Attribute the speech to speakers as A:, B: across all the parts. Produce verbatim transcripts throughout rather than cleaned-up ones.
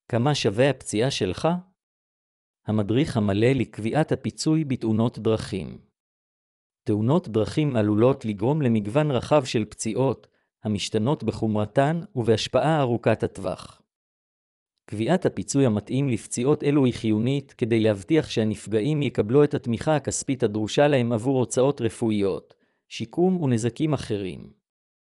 A: כמה שווה הפציעה שלך? המדריך המלא לקביעת הפיצוי בתאונות דרכים. תאונות דרכים עלולות לגרום למגוון רחב של פציעות, המשתנות בחומרתן ובהשפעה ארוכת הטווח. קביעת הפיצוי המתאים לפציעות אלו היא חיונית כדי להבטיח שהנפגעים יקבלו את התמיכה הכספית הדרושה להם עבור הוצאות רפואיות, שיקום ונזקים אחרים.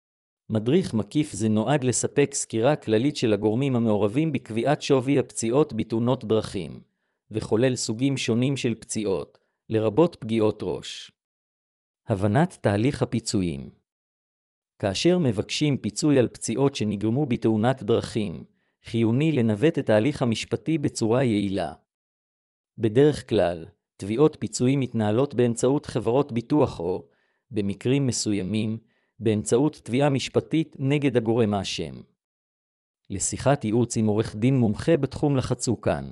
A: מדריך מקיף זה נועד לספק סקירה כללית של הגורמים המעורבים בקביעת שווי הפציעות בתאונות דרכים, וכולל סוגים שונים של פציעות, לרבות פגיעות ראש. הבנת תהליך הפיצויים. כאשר מבקשים פיצוי על פציעות שנגרמו בתאונת דרכים, חיוני לנווט את ההליך המשפטי בצורה יעילה. בדרך כלל, תביעות פיצויים מתנהלות באמצעות חברות ביטוח או, במקרים מסוימים, באמצעות תביעה משפטית נגד הגורם האשם. לשיחת ייעוץ עם עורך דין מומחה בתחום לחצו כאן.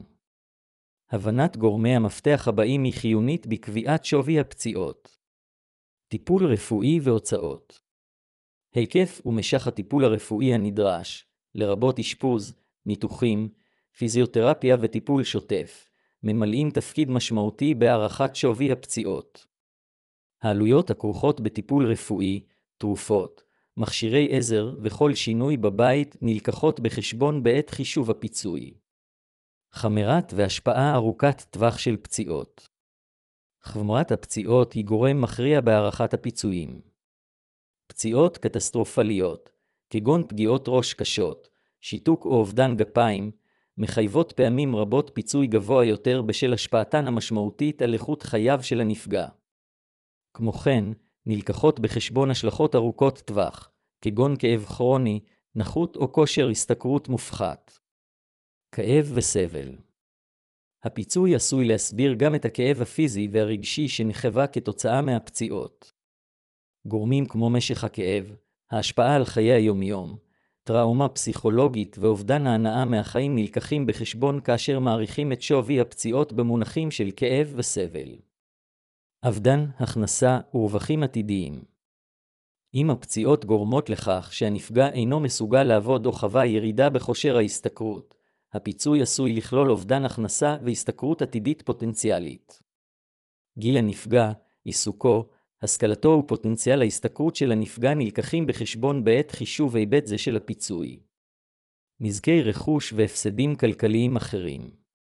A: הבנת גורמי המפתח הבאים היא חיונית בקביעת שווי הפציעות. טיפול רפואי והוצאות. היקף ומשך הטיפול הרפואי הנדרש, לרבות אשפוז, ניתוחים, פיזיותרפיה וטיפול שוטף, ממלאים תפקיד משמעותי בהערכת שווי הפציעות. העלויות הכרוכות בטיפול רפואי, תרופות, מכשירי עזר וכל שינוי בבית נלקחות בחשבון בעת חישוב הפיצוי. חמרת והשפעה ארוכת טווח של פציעות. חמרת הפציעות היא גורם מכריע בהערכת הפיצויים. פציעות קטסטרופליות, כגון פגיעות ראש קשות, שיתוק או אובדן גפיים, מחייבות פעמים רבות פיצוי גבוה יותר בשל השפעתן המשמעותית על איכות חייו של הנפגע. כמו כן, נלקחות בחשבון השלכות ארוכות טווח, כגון כאב כרוני, נכות או כושר השתכרות מופחת. כאב וסבל. הפיצוי עשוי להסביר גם את הכאב הפיזי והרגשי שנחווה כתוצאה מהפציעות. גורמים כמו משך הכאב, ההשפעה על חיי היומיום, טראומה פסיכולוגית ואובדן ההנאה מהחיים נלקחים בחשבון כאשר מעריכים את שווי הפציעות במונחים של כאב וסבל. אובדן, הכנסה ורווחים עתידיים. אם הפציעות גורמות לכך שהנפגע אינו מסוגל לעבוד או חווה ירידה בכושר ההשתכרות, הפיצוי עשוי לכלול אובדן הכנסה והשתכרות עתידית פוטנציאלית. גיל הנפגע, עיסוקו, השכלתו ופוטנציאל ההשתכרות של הנפגע נלקחים בחשבון בעת חישוב היבט זה של הפיצוי. נזקי רכוש והפסדים כלכליים אחרים.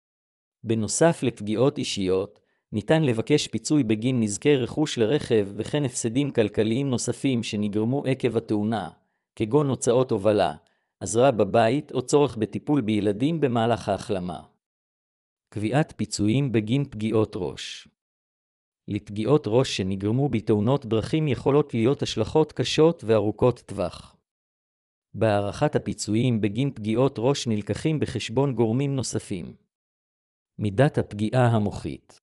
A: בנוסף לפגיעות אישיות, ניתן לבקש פיצוי בגין נזקי רכוש לרכב וכן הפסדים כלכליים נוספים שנגרמו עקב התאונה, כגון הוצאות הובלה, עזרה בבית או צורך בטיפול בילדים במהלך ההחלמה. קביעת פיצויים בגין פגיעות ראש. לפגיעות ראש שנגרמו בתאונות דרכים יכולות להיות השלכות קשות וארוכות טווח. בהערכת הפיצויים בגין פגיעות ראש נלקחים בחשבון גורמים נוספים. מידת הפגיעה המוחית.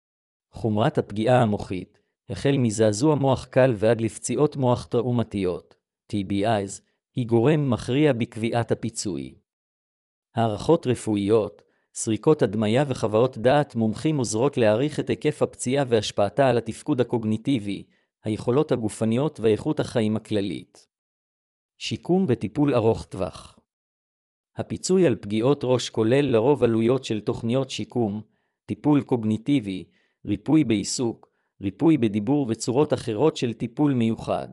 A: חומרת הפגיעה המוחית, החל מזעזוע מוח קל ועד לפציעות מוח טראומטיות, טי בי איז, היא גורם מכריע בקביעת הפיצוי. הערכות רפואיות, סריקות הדמיה וחוואות דעת מומחים עוזרות להעריך את היקף הפציעה והשפעתה על התפקוד הקוגניטיבי, היכולות הגופניות ואיכות החיים הכללית. שיקום וטיפול ארוך טווח. הפיצוי על פגיעות ראש כולל לרוב עלויות של תוכניות שיקום, טיפול קוגניטיבי, ריפוי בעיסוק, ריפוי בדיבור וצורות אחרות של טיפול מיוחד.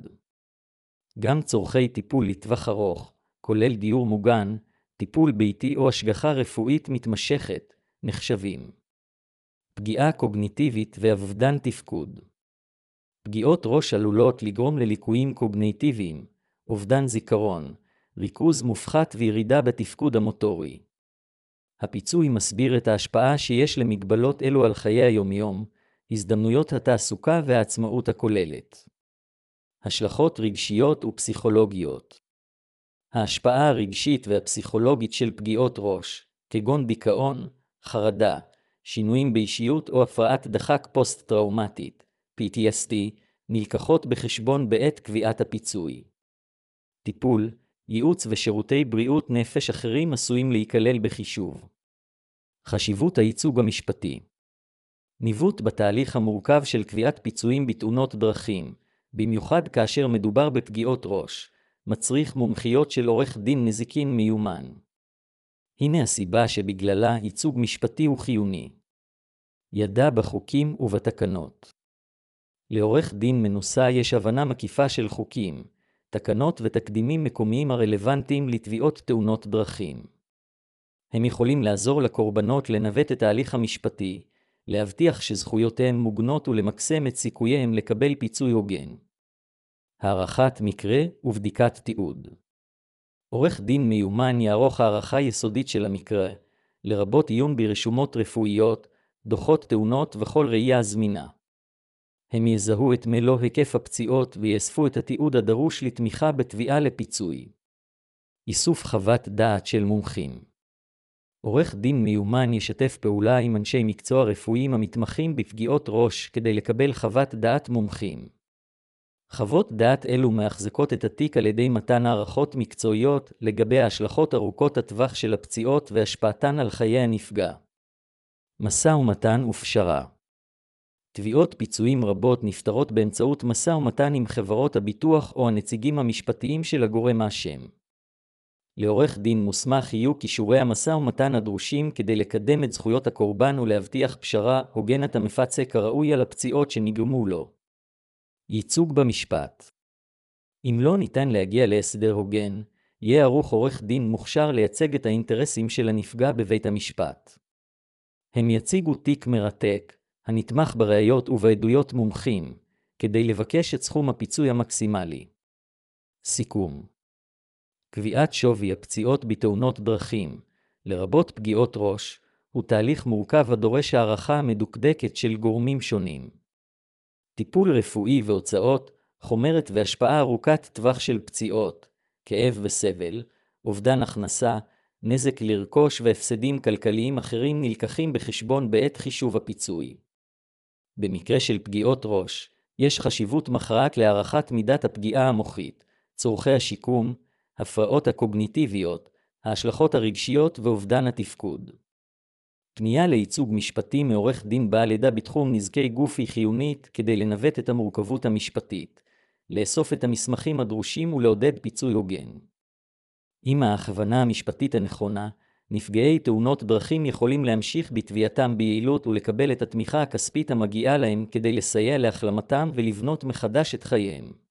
A: גם צורכי טיפול לטווח ארוך, כולל דיור מוגן, טיפול ביתי או השגחה רפואית מתמשכת, נחשבים. פגיעה קוגניטיבית ואובדן תפקוד. פגיעות ראש עלולות לגרום לליקויים קוגניטיביים, אובדן זיכרון, ריכוז מופחת וירידה בתפקוד המוטורי. הפיצוי מסביר את ההשפעה שיש למגבלות אלו על חיי היומיום, הזדמנויות התעסוקה והעצמאות הכוללת. השלכות רגשיות ופסיכולוגיות. ההשפעה הרגשית והפסיכולוגית של פגיעות ראש, כגון דיכאון, חרדה, שינויים באישיות או הפרעת דחק פוסט-טראומטית, פי טי אס די, נלקחות בחשבון בעת קביעת הפיצוי. טיפול, ייעוץ ושירותי בריאות נפש אחרים עשויים להיכלל בחישוב. חשיבות הייצוג המשפטי. ניווט בתהליך המורכב של קביעת פיצויים בתאונות דרכים, במיוחד כאשר מדובר בפגיעות ראש, מצריך מומחיות של עורך דין נזיקין מיומן. הנה הסיבה שבגללה ייצוג משפטי הוא חיוני. ידע בחוקים ובתקנות. לעורך דין מנוסה יש הבנה מקיפה של חוקים, תקנות ותקדימים מקומיים הרלוונטיים לתביעות תאונות דרכים. הם יכולים לעזור לקורבנות לנווט את ההליך המשפטי, להבטיח שזכויותיהם מוגנות ולמקסם את סיכוייהם לקבל פיצוי הוגן. הערכת מקרה ובדיקת תיעוד. עורך דין מיומן יערוך הערכה יסודית של המקרה, לרבות עיון ברשומות רפואיות, דוחות תאונות וכל ראייה זמינה. הם יזהו את מלוא היקף הפציעות ויאספו את התיעוד הדרוש לתמיכה בתביעה לפיצוי. איסוף חוות דעת של מומחים. עורך דין מיומן ישתף פעולה עם אנשי מקצוע רפואיים המתמחים בפגיעות ראש כדי לקבל חוות דעת מומחים. חוות דעת אלו מאחזקות את התיק על ידי מתן הערכות מקצועיות לגבי ההשלכות ארוכות הטווח של הפציעות והשפעתן על חיי הנפגע. משא ומתן ופשרה. תביעות פיצויים רבות נפתרות באמצעות משא ומתן עם חברות הביטוח או הנציגים המשפטיים של הגורם האשם. לעורך דין מוסמך יהיו כישורי המשא ומתן הדרושים כדי לקדם את זכויות הקורבן ולהבטיח פשרה הוגנת המפצה כראוי על הפציעות שנגרמו לו. ייצוג במשפט. אם לא ניתן להגיע להסדר הוגן, יהיה ערוך עורך דין מוכשר לייצג את האינטרסים של הנפגע בבית המשפט. הם יציגו תיק מרתק, הנתמך בראיות ובעדויות מומחים, כדי לבקש את סכום הפיצוי המקסימלי. סיכום. קביעת שווי הפציעות בתאונות דרכים, לרבות פגיעות ראש, הוא תהליך מורכב הדורש הערכה מדוקדקת של גורמים שונים. טיפול רפואי והוצאות, חומרת והשפעה ארוכת טווח של פציעות, כאב וסבל, אובדן הכנסה, נזק לרכוש והפסדים כלכליים אחרים נלקחים בחשבון בעת חישוב הפיצוי. במקרה של פגיעות ראש, יש חשיבות מכרעת להערכת מידת הפגיעה המוחית, צורכי השיקום, הפרעות הקוגניטיביות, ההשלכות הרגשיות ואובדן התפקוד. פנייה לייצוג משפטי מעורך דין בעל ידע בתחום נזקי גוף היא חיונית כדי לנווט את המורכבות המשפטית, לאסוף את המסמכים הדרושים ולעודד פיצוי הוגן. עם ההכוונה המשפטית הנכונה, נפגעי תאונות דרכים יכולים להמשיך בתביעתם ביעילות ולקבל את התמיכה הכספית המגיעה להם כדי לסייע להחלמתם ולבנות מחדש את חייהם.